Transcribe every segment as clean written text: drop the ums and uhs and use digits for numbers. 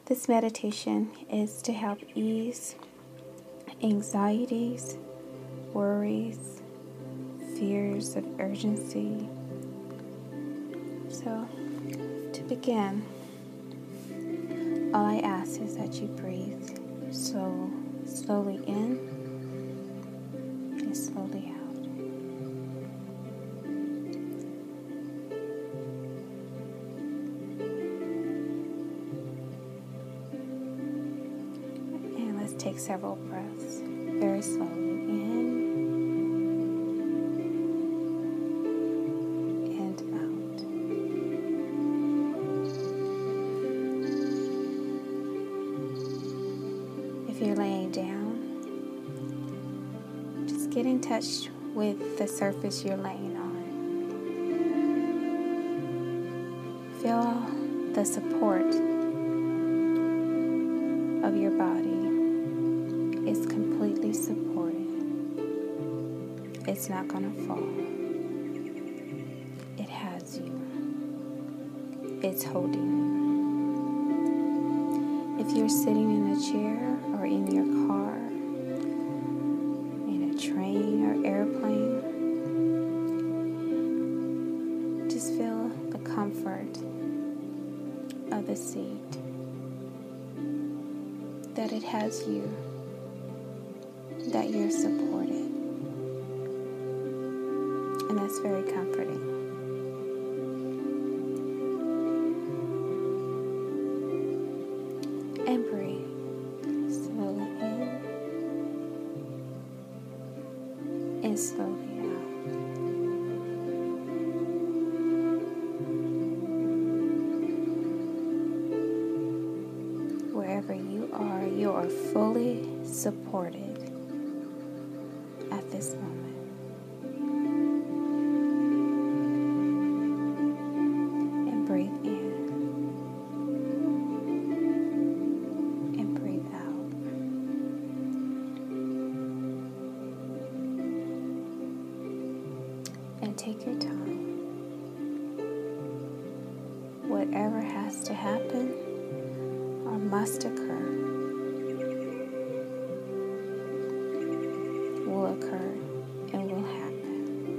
This meditation is to help ease anxieties, worries, fears of urgency. So, to begin, all I ask is that you breathe slowly in and slowly out. And let's take several breaths very slowly in and out. If you're laying down, just get in touch with the surface you're laying on. Feel the support of your body. It's completely supported. It's not going to fall. It has you. It's holding you. If you're sitting in a chair or in your car, in a train or airplane, just feel the comfort of the seat, that it has you, that you're supported, and that's very comforting. And breathe slowly in and slowly out. Wherever you are fully supported at this moment. And breathe in and breathe out. And take your time. Whatever has to happen or must occur will occur and will happen.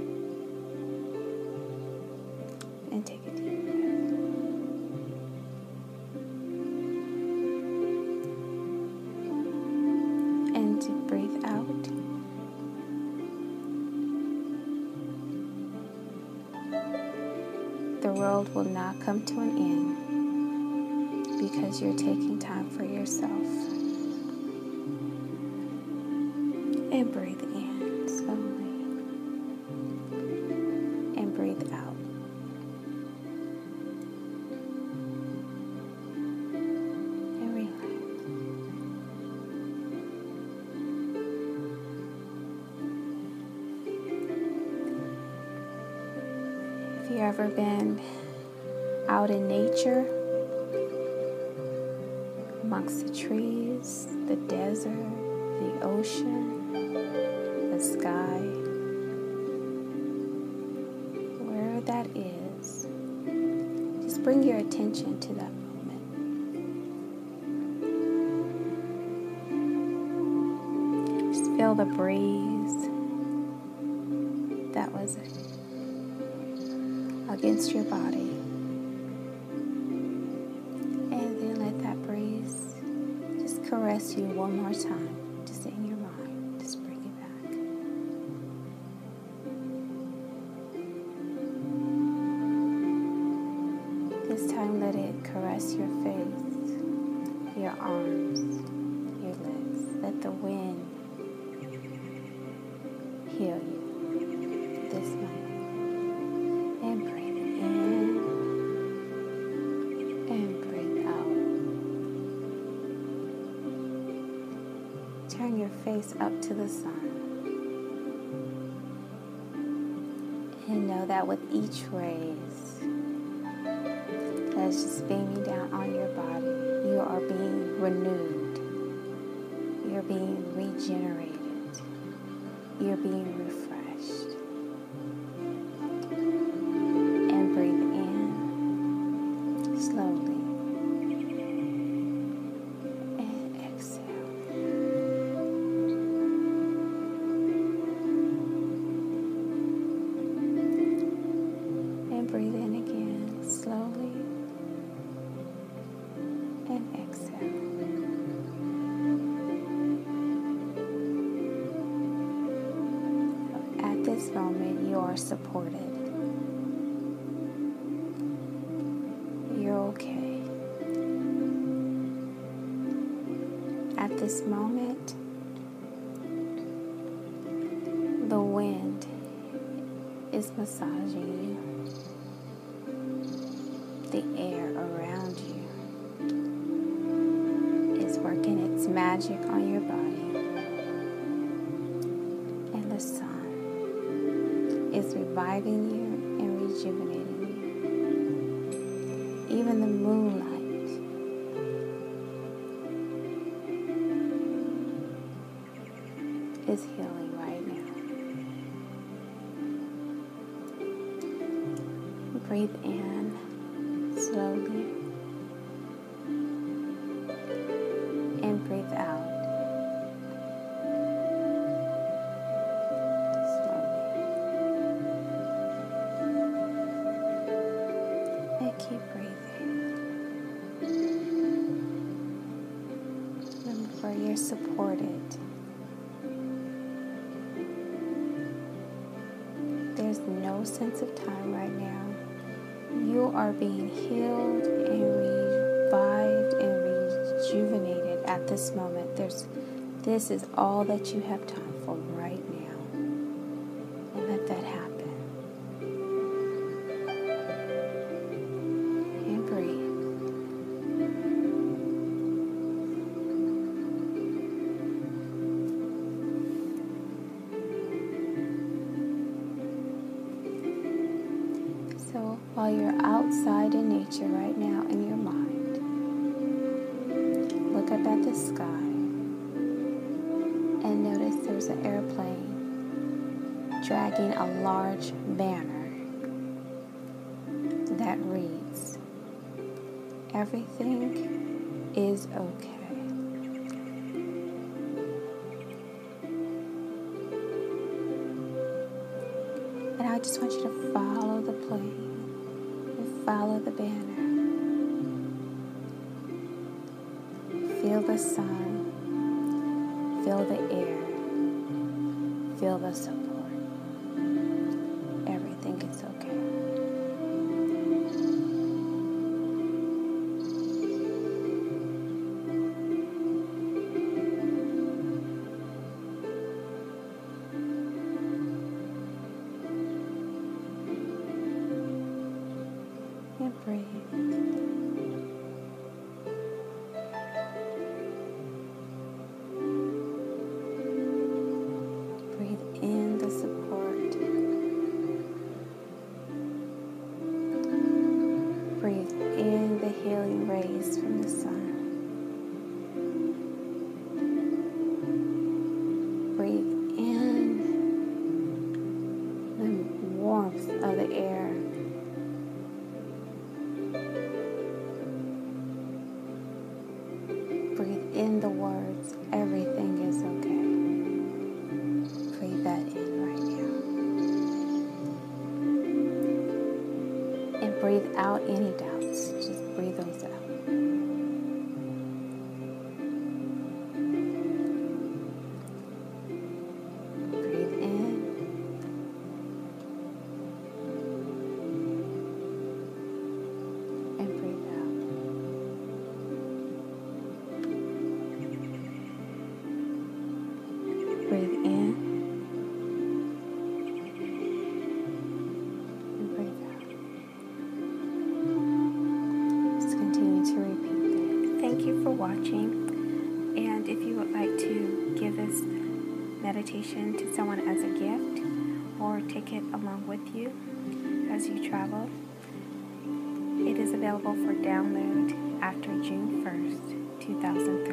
And take a deep breath. And to breathe out. The world will not come to an end because you're taking time for yourself. And breathe in slowly. And breathe out. And relax. If you've ever been out in nature, amongst the trees, the desert, the ocean, the sky, wherever that is, just bring your attention to that moment. Just feel the breeze that was against your body. Caress you one more time, just in your mind. Just bring it back. This time let it caress your face, your arms, your legs. Let the wind heal you this moment. And breathe in and breathe out. Turn your face up to the sun. And know that with each rays that's just beaming down on your body, you are being renewed. You're being regenerated. You're being refreshed. And breathe in slowly. are supported. You're okay. At this moment, the wind is massaging you. The air around you is working its magic on your body. And the sun is reviving you and rejuvenating you. Even the moonlight is healing right now. Breathe in slowly and breathe out slowly. And keep breathing. Remember, you're supported. There's no sense of time right now. You are being healed and revived and rejuvenated at this moment. This is all that you have time for right now. And let that happen. And breathe. So while you're outside in nature right now in your mind, look up at the sky and notice there's an airplane dragging a large banner that reads, "Everything is okay." And I just want you to follow the plane. Follow the banner. Feel the sun. Feel the air. Feel the support. Everything is okay. And breathe. Breathe in the support. Breathe in the healing rays from the sun. Breathe in the warmth of the air. Breathe in the words, "Everything is okay." Breathe that in right now. And breathe out any doubts. Just breathe those out. Breathe in. And breathe out. Breathe in and breathe out. Just continue to repeat that. Thank you for watching. And if you would like to give this meditation to someone as a gift or take it along with you as you travel, it is available for download after June 1st, 2013.